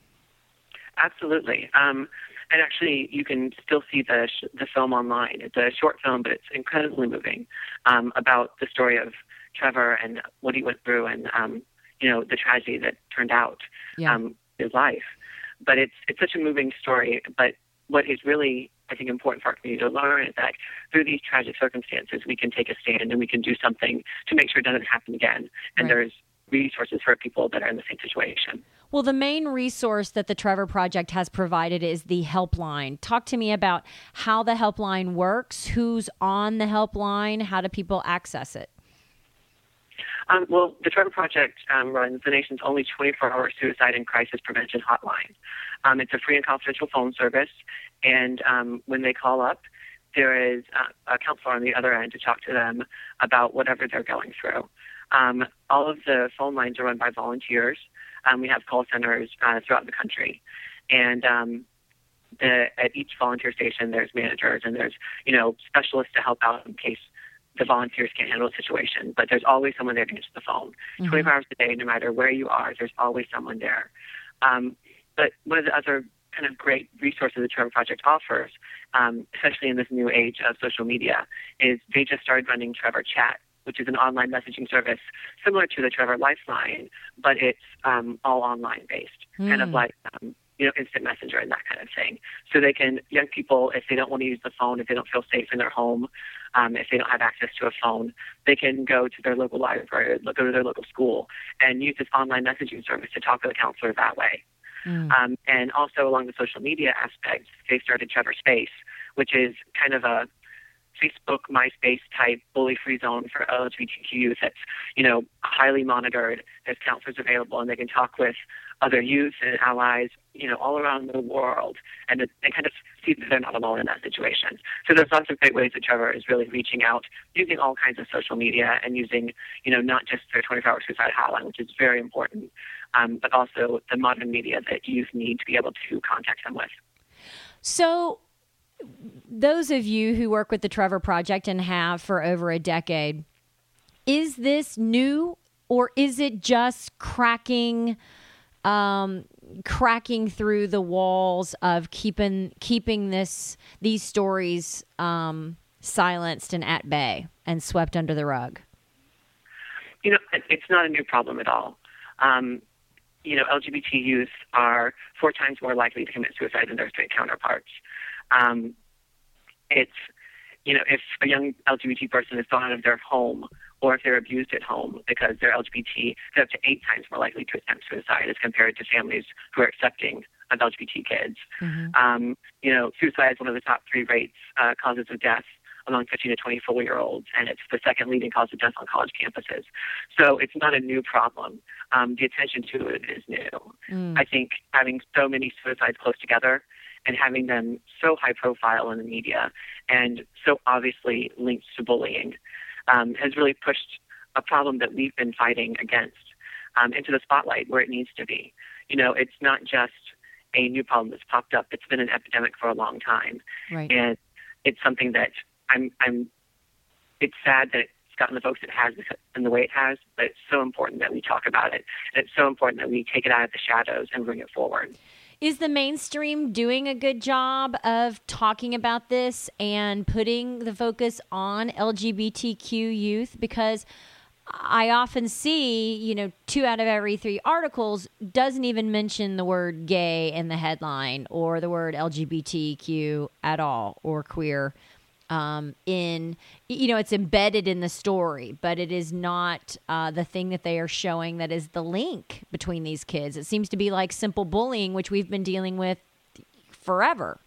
Absolutely. And actually, you can still see the film online. It's a short film, but it's incredibly moving about the story of Trevor and what he went through and, the tragedy that turned out his life. But it's such a moving story. But what is really, I think, important for our community to learn is that through these tragic circumstances, we can take a stand and we can do something to make sure it doesn't happen again. And there's resources for people that are in the same situation. Well, the main resource that the Trevor Project has provided is the helpline. Talk to me about how the helpline works, who's on the helpline, how do people access it? Well, the Trevor Project runs the nation's only 24-hour suicide and crisis prevention hotline. It's a free and confidential phone service, and when they call up, there is a counselor on the other end to talk to them about whatever they're going through. All of the phone lines are run by volunteers. We have call centers throughout the country. And at each volunteer station, there's managers and there's, specialists to help out in case the volunteers can't handle the situation. But there's always someone there to answer the phone. 24 hours a day, no matter where you are, there's always someone there. But one of the other kind of great resources the Trevor Project offers, especially in this new age of social media, is they just started running Trevor Chat, which is an online messaging service similar to the Trevor Lifeline, but it's all online based, kind of like instant messenger and that kind of thing. So young people, if they don't want to use the phone, if they don't feel safe in their home, if they don't have access to a phone, they can go to their local library, go to their local school, and use this online messaging service to talk to the counselor that way. And also along the social media aspect, they started Trevor Space, which is kind of a Facebook, MySpace type bully-free zone for LGBTQ youth that's, highly monitored. There's counselors available, and they can talk with other youth and allies, all around the world, and they kind of see that they're not alone in that situation. So there's lots of great ways that Trevor is really reaching out, using all kinds of social media and using, not just their 24-hour suicide hotline, which is very important, but also the modern media that youth need to be able to contact them with. So, those of you who work with the Trevor Project and have for over a decade, is this new, or is it just cracking through the walls of keeping these stories silenced and at bay and swept under the rug? You know, it's not a new problem at all. You know, LGBT youth are 4 times more likely to commit suicide than their straight counterparts. It's, you know, if a young LGBT person is thrown out of their home or if they're abused at home because they're LGBT, they're up to 8 times more likely to attempt suicide as compared to families who are accepting of LGBT kids. Mm-hmm. You know, suicide is one of the top 3 rates, causes of death among 15 to 24-year-olds, and it's the second leading cause of death on college campuses. So it's not a new problem. The attention to it is new. I think having so many suicides close together and having them so high profile in the media and so obviously linked to bullying has really pushed a problem that we've been fighting against into the spotlight where it needs to be. You know, it's not just a new problem that's popped up. It's been an epidemic for a long time. Right. And it's something that it's sad that it's gotten the folks it has in the way it has, but it's so important that we talk about it. And it's so important that we take it out of the shadows and bring it forward. Is the mainstream doing a good job of talking about this and putting the focus on LGBTQ youth? Because I often see, you know, 2 out of every 3 articles doesn't even mention the word gay in the headline or the word LGBTQ at all, or queer. It's embedded in the story, but it is not the thing that they are showing that is the link between these kids. It seems to be like simple bullying, which we've been dealing with forever.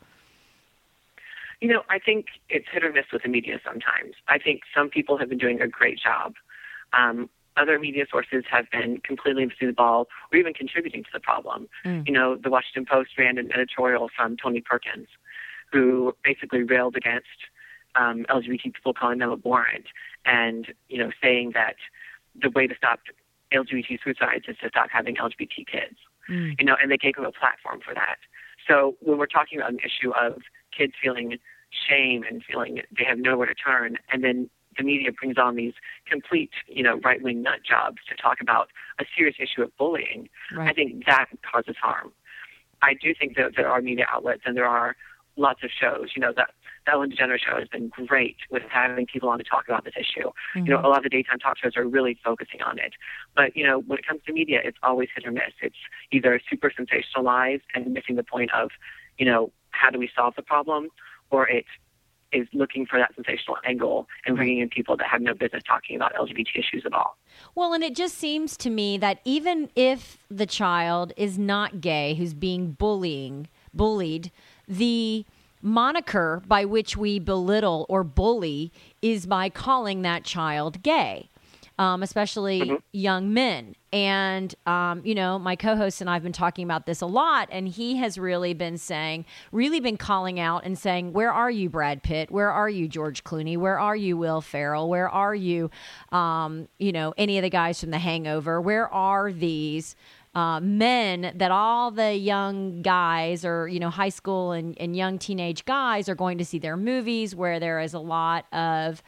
You know, I think it's hit or miss with the media sometimes. I think some people have been doing a great job. Other media sources have been completely missing the ball or even contributing to the problem. You know, the Washington Post ran an editorial from Tony Perkins, who basically railed against LGBT people, calling them abhorrent, and, you know, saying that the way to stop LGBT suicides is to stop having LGBT kids. You know, and they gave them a platform for that. So when we're talking about an issue of kids feeling shame and feeling they have nowhere to turn, and then the media brings on these complete, you know, right-wing nut jobs to talk about a serious issue of bullying, right. I think that causes harm. I do think that there are media outlets and there are lots of shows. You know, that Ellen DeGeneres show has been great with having people on to talk about this issue. Mm-hmm. You know, a lot of the daytime talk shows are really focusing on it. But, you know, when it comes to media, it's always hit or miss. It's either super sensationalized and missing the point of, you know, how do we solve the problem, or it is looking for that sensational angle and bringing in people that have no business talking about LGBT issues at all. Well, and it just seems to me that even if the child is not gay who's being bullied, the moniker by which we belittle or bully is by calling that child gay, especially young men. And, you know, my co-host and I have been talking about this a lot, and he has really been calling out and saying, where are you, Brad Pitt? Where are you, George Clooney? Where are you, Will Ferrell? Where are you, you know, any of the guys from The Hangover? Where are these men that all the young guys, or, you know, high school and young teenage guys are going to see their movies, where there is a lot of,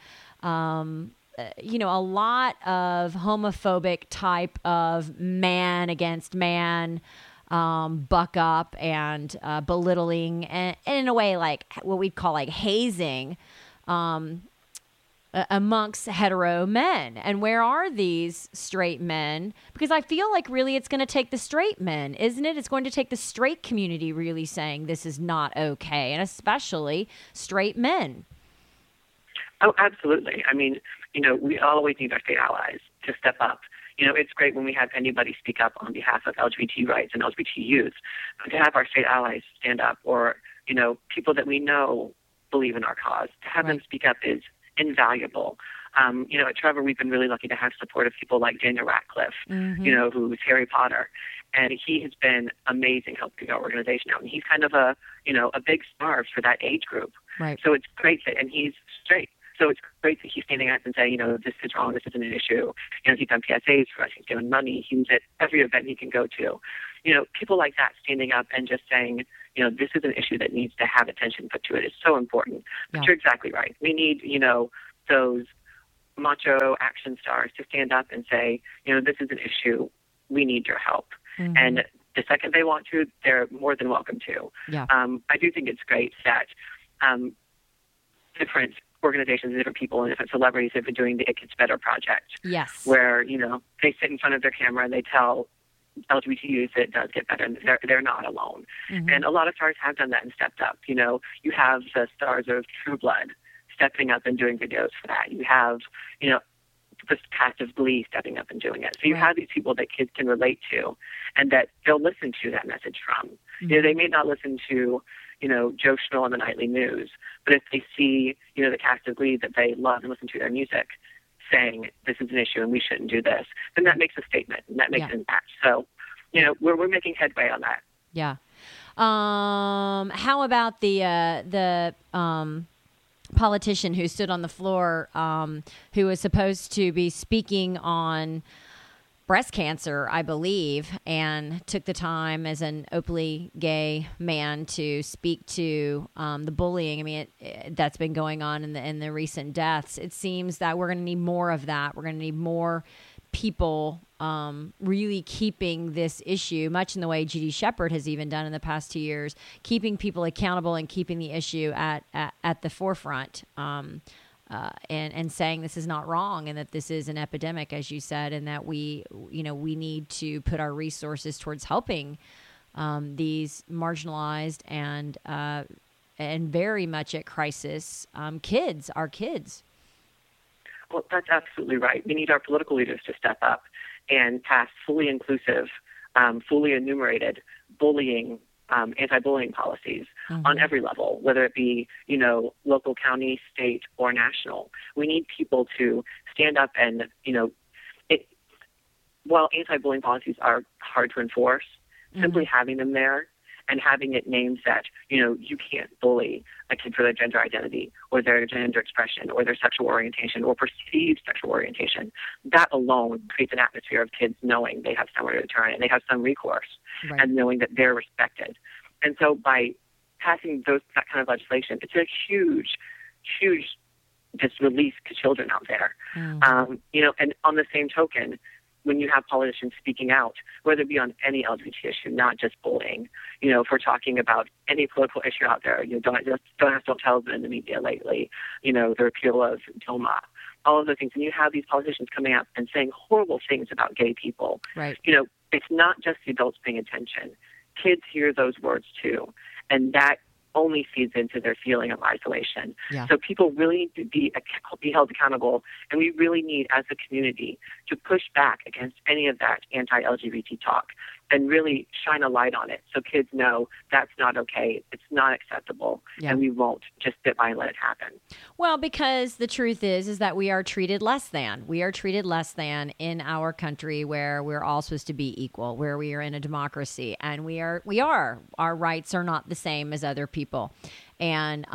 a lot of homophobic type of man against man, buck up and belittling, and in a way like what we'd call like hazing amongst hetero men. And where are these straight men? Because I feel like really it's going to take the straight men, isn't it? It's going to take the straight community really saying this is not okay, and especially straight men. Oh, absolutely. I mean, you know, we always need our state allies to step up. You know, it's great when we have anybody speak up on behalf of LGBT rights and LGBT youth, but to have our state allies stand up, or, you know, people that we know believe in our cause, to have them speak up is invaluable. You know, at Trevor, we've been really lucky to have support of people like Daniel Radcliffe, you know, who's Harry Potter. And he has been amazing helping our organization out. And he's kind of a big star for that age group. Right. So it's great that, and he's straight. So it's great that he's standing up and saying, you know, this is wrong, this isn't an issue. You know, he's done PSAs for us, he's given money, he's at every event he can go to. You know, people like that standing up and just saying, this is an issue that needs to have attention put to it. It's so important. But you're exactly right. We need, those macho action stars to stand up and say, this is an issue. We need your help. Mm-hmm. And the second they want to, they're more than welcome to. Yeah. I do think it's great that different organizations, different people, and different celebrities have been doing the It Gets Better project. Yes. Where, they sit in front of their camera and they tell LGBT youth that it does get better, and they're not alone. Mm-hmm. And a lot of stars have done that and stepped up. You have the stars of True Blood stepping up and doing videos for that. You have, the cast of Glee stepping up and doing it. So you have these people that kids can relate to and that they'll listen to that message from. Mm-hmm. They may not listen to, Joe Schmo on the nightly news, but if they see, the cast of Glee that they love and listen to their music saying this is an issue and we shouldn't do this, then that makes a statement and that makes an impact. So, we're making headway on that. Yeah. How about the politician who stood on the floor, who was supposed to be speaking on breast cancer, I believe, and took the time as an openly gay man to speak to the bullying. I mean, that's been going on in the recent deaths. It seems that we're going to need more of that. We're going to need more people really keeping this issue, much in the way Judy Shepard has even done in the past 2 years, keeping people accountable and keeping the issue at the forefront. And saying this is not wrong and that this is an epidemic, as you said, and that we need to put our resources towards helping these marginalized and very much at crisis our kids. Well, that's absolutely right. We need our political leaders to step up and pass fully inclusive, fully enumerated bullying anti-bullying policies on every level, whether it be, local, county, state, or national. We need people to stand up and, while anti-bullying policies are hard to enforce, simply having them there and having it named that, you can't bully a kid for their gender identity or their gender expression or their sexual orientation or perceived sexual orientation, that alone creates an atmosphere of kids knowing they have somewhere to turn and they have some recourse and knowing that they're respected. And so by passing that kind of legislation, it's a huge just relief to children out there. And on the same token, when you have politicians speaking out, whether it be on any LGBT issue, not just bullying, if we're talking about any political issue out there, don't tell in the media lately, the repeal of DOMA, all of those things. And you have these politicians coming out and saying horrible things about gay people. Right. It's not just the adults paying attention. Kids hear those words too. And that only feeds into their feeling of isolation. Yeah. So people really need to be held accountable, and we really need, as a community, to push back against any of that anti-LGBT talk and really shine a light on it so kids know that's not okay, it's not acceptable, and we won't just sit by and let it happen. Well, because the truth is that we are treated less than. We are treated less than in our country where we're all supposed to be equal, where we are in a democracy, and we are. Our rights are not the same as other people. And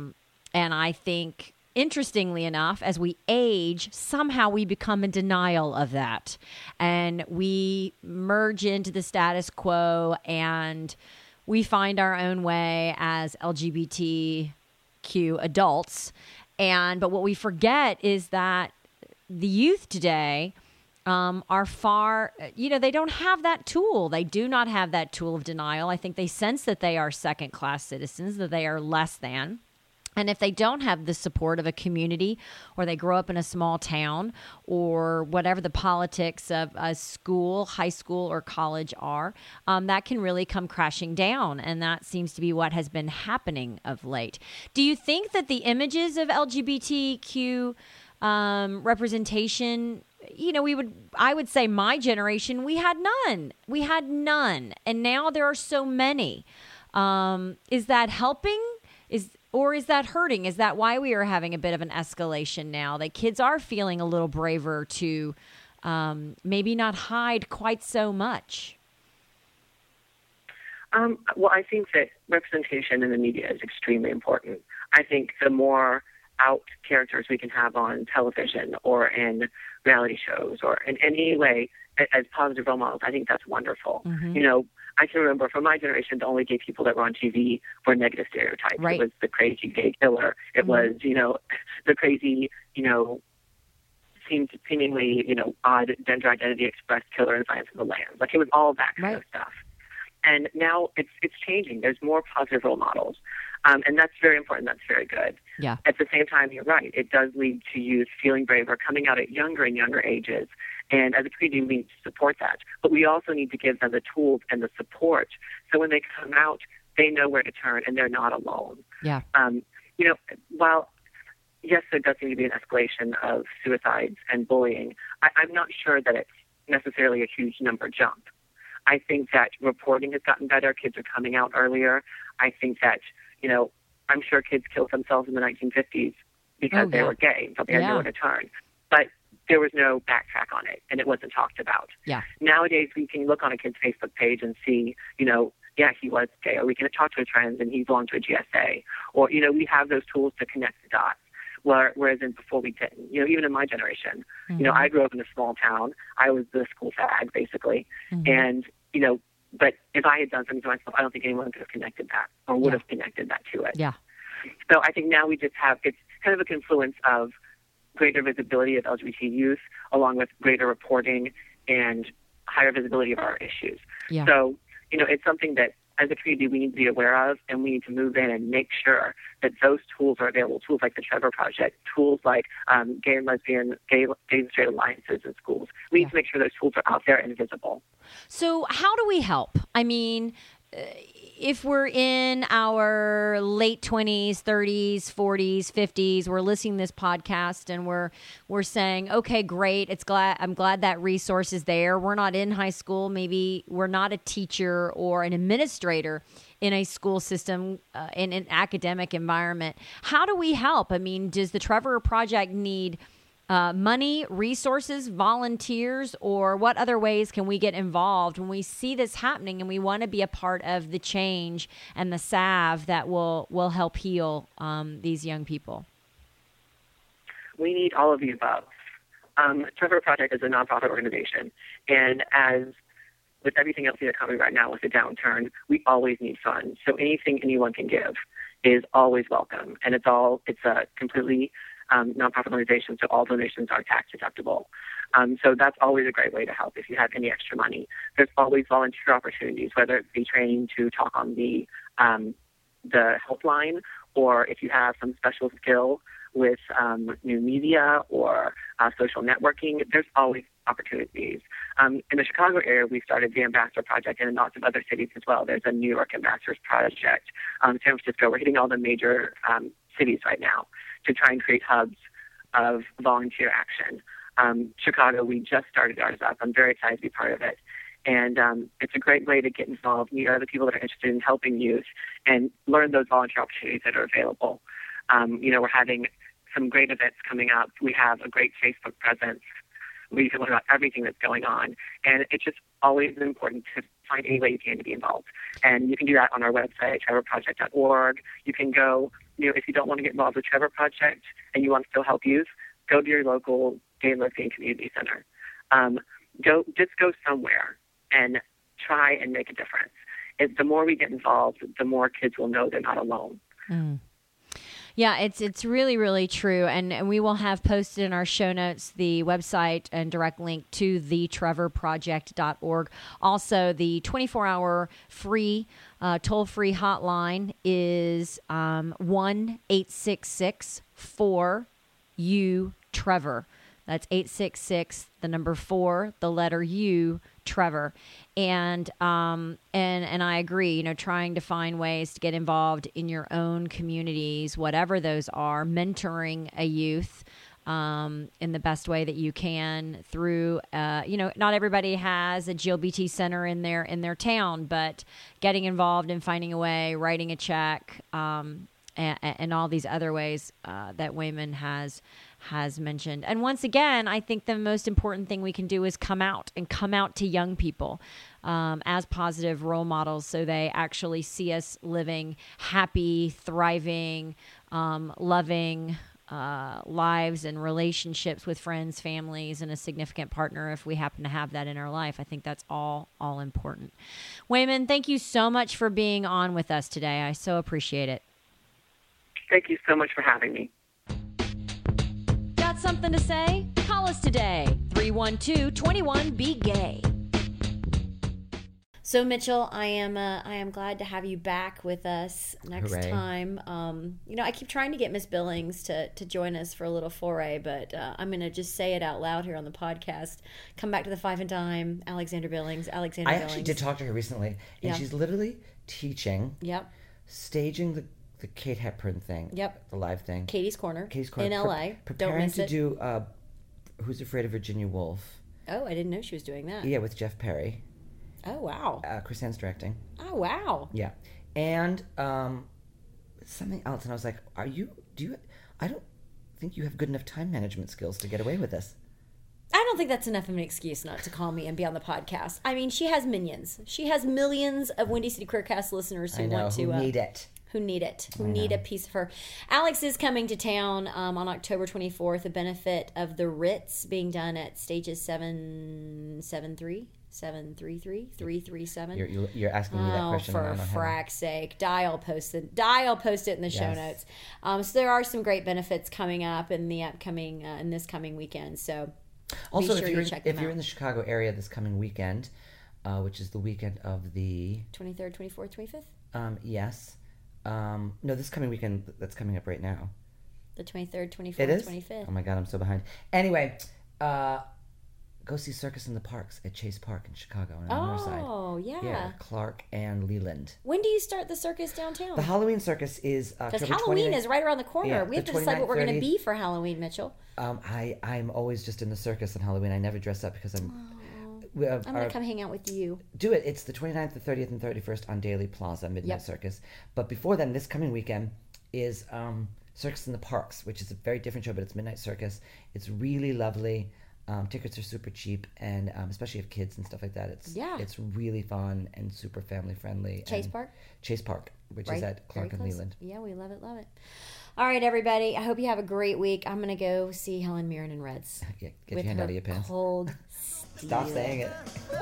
I think, interestingly enough, as we age, somehow we become in denial of that. And we merge into the status quo and we find our own way as LGBTQ adults. But what we forget is that the youth today are far, they don't have that tool. They do not have that tool of denial. I think they sense that they are second-class citizens, that they are less than. And if they don't have the support of a community, or they grow up in a small town, or whatever the politics of a school, high school, or college are, that can really come crashing down. And that seems to be what has been happening of late. Do you think that the images of LGBTQ representation, I would say my generation, we had none. And now there are so many. Is that helping? Or is that hurting? Is that why we are having a bit of an escalation now? That kids are feeling a little braver to maybe not hide quite so much? Well, I think that representation in the media is extremely important. I think the more out characters we can have on television or in reality shows or in any way as positive role models, I think that's wonderful. Mhm. You know, I can remember from my generation, the only gay people that were on TV were negative stereotypes. Right. It was the crazy gay killer. It was, you know, the crazy, you know, seemingly, you know, odd gender identity expressed killer in Silence of the Lambs. Like, it was all that kind of stuff. And now it's changing. There's more positive role models. And that's very important. That's very good. Yeah. At the same time, you're right. It does lead to youth feeling braver, coming out at younger and younger ages. And as a community, we need to support that. But we also need to give them the tools and the support so when they come out, they know where to turn and they're not alone. Yeah. You know, while, yes, there does seem to be an escalation of suicides and bullying, I'm not sure that it's necessarily a huge number jump. I think that reporting has gotten better. Kids are coming out earlier. I think that, you know, I'm sure kids killed themselves in the 1950s because they were gay and felt they had nowhere to turn. But there was no backtrack on it, and it wasn't talked about. Yeah. Nowadays, we can look on a kid's Facebook page and see, you know, yeah, he was gay, or we can talk to his friends and he belonged to a GSA, or, you know, we have those tools to connect the dots. Whereas before we didn't. You know, even in my generation, you know, I grew up in a small town. I was the school fag, basically. And, you know, but if I had done something to myself, I don't think anyone could have connected that or would have connected that to it. Yeah. So I think now we just have, it's kind of a confluence of greater visibility of LGBT youth along with greater reporting and higher visibility of our issues. Yeah. So, you know, it's something that as a community we need to be aware of, and we need to move in and make sure that those tools are available, tools like the Trevor Project, tools like gay and lesbian, gay and straight alliances in schools. We need to make sure those tools are out there and visible. So how do we help? I mean, if we're in our late 20s, 30s, 40s, 50s, we're listening to this podcast and we're saying, okay, great. I'm glad that resource is there. We're not in high school. Maybe we're not a teacher or an administrator in a school system, in an academic environment. How do we help? I mean, does the Trevor Project need money, resources, volunteers, or what other ways can we get involved when we see this happening and we want to be a part of the change and the salve that will help heal these young people? We need all of the above. Trevor Project is a nonprofit organization, and as with everything else in the economy right now with the downturn, we always need funds. So anything anyone can give is always welcome, and it's a completely nonprofit organization, so all donations are tax deductible. So that's always a great way to help if you have any extra money. There's always volunteer opportunities, whether it be training to talk on the helpline, or if you have some special skill with new media or social networking, there's always opportunities. In the Chicago area, we started the Ambassador Project, and in lots of other cities as well. There's a New York Ambassadors Project. San Francisco, we're hitting all the major cities right now to try and create hubs of volunteer action. Chicago, we just started ours up. I'm very excited to be part of it. And it's a great way to get involved, meet other people that are interested in helping youth, and learn those volunteer opportunities that are available. You know, we're having some great events coming up. We have a great Facebook presence where you can learn about everything that's going on. And it's just always important to find any way you can to be involved. And you can do that on our website, trevorproject.org. You can go, you know, if you don't want to get involved with Trevor Project and you want to still help youth, go to your local gay and lesbian community center. Just go somewhere and try and make a difference. The more we get involved, the more kids will know they're not alone. Mm. Yeah, it's really, really true. And we will have posted in our show notes the website and direct link to the trevorproject.org. Also, the 24-hour free, toll-free hotline is 1-866-4-U-TREVOR. That's 866, the number 4, the letter U, Trevor. And I agree, you know, trying to find ways to get involved in your own communities, whatever those are, mentoring a youth in the best way that you can through, you know, not everybody has a GLBT center in their town, but getting involved and finding a way, writing a check, and all these other ways that Wayman has mentioned. And once again, I think the most important thing we can do is come out to young people as positive role models, so they actually see us living happy, thriving, loving, lives and relationships with friends, families, and a significant partner if we happen to have that in our life. I think that's all important. Wayman, thank you so much for being on with us today. I so appreciate it. Thank you so much for having me. Got something to say? Call us today. 312-21-BE-GAY. So Mitchell, I am glad to have you back with us next Hooray. time. I keep trying to get Miss Billings to join us for a little foray, but I'm going to just say it out loud here on the podcast. Come back to the 5 and Dime, Alexander Billings. I actually did talk to her recently, and she's literally teaching, staging the Kate Hepburn thing, the live thing, Katie's Corner preparing in LA. Don't miss to it. do Who's Afraid of Virginia Woolf? Oh, I didn't know she was doing that. Yeah, with Jeff Perry. Oh wow. Chris Ann's directing. Oh wow. Yeah, and something else, and I was like, I don't think you have good enough time management skills to get away with this. I don't think that's enough of an excuse not to call me and be on the podcast. I mean, she has minions. She has millions of Windy City Queercast listeners who want to who need it. Who need a piece of her. Alex is coming to town on October 24th, a benefit of the Ritz being done at stages 733, 733, 337. You're asking me that question. For frack's sake. Dial post it in the show notes. So there are some great benefits coming up in the upcoming, in this coming weekend. So also, be sure if you're in the Chicago area this coming weekend, which is the weekend of the 23rd, 24th, 25th? Yes. No, this coming weekend that's coming up right now. The 23rd, 24th, It is? 25th. Oh my God, I'm so behind. Anyway, go see Circus in the Parks at Chase Park in Chicago on the north side. Oh, yeah. Yeah, Clark and Leland. When do you start the circus downtown? The Halloween circus is because October Halloween 29th. is right around the corner. Yeah, we have the to decide what we're going to 29th, be for Halloween, Mitchell. I'm always just in the circus on Halloween. I never dress up because I'm I'm going to come hang out with you. Do it. It's the 29th, the 30th, and 31st on Daily Plaza, Midnight Circus. But before then, this coming weekend is Circus in the Parks, which is a very different show, but it's Midnight Circus. It's really lovely. Tickets are super cheap, and especially if kids and stuff like that. It's really fun and super family friendly. Chase Park, which is at Clark and Leland. Yeah, we love it. All right, everybody. I hope you have a great week. I'm gonna go see Helen Mirren and Reds. Yeah, get your hand out of your pants. Cold. Stop saying it.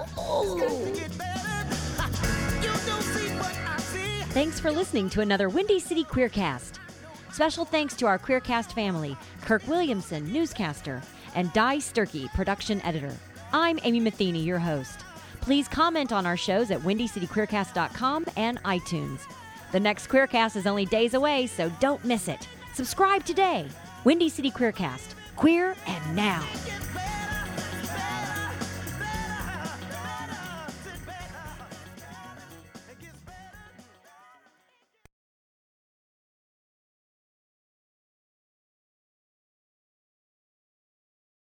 Thanks for listening to another Windy City Queercast. Special thanks to our Queercast family, Kirk Williamson, newscaster, and Di Sturkey, production editor. I'm Amy Matheny, your host. Please comment on our shows at WindyCityQueercast.com and iTunes. The next Queercast is only days away, so don't miss it. Subscribe today. Windy City Queercast. Queer and now.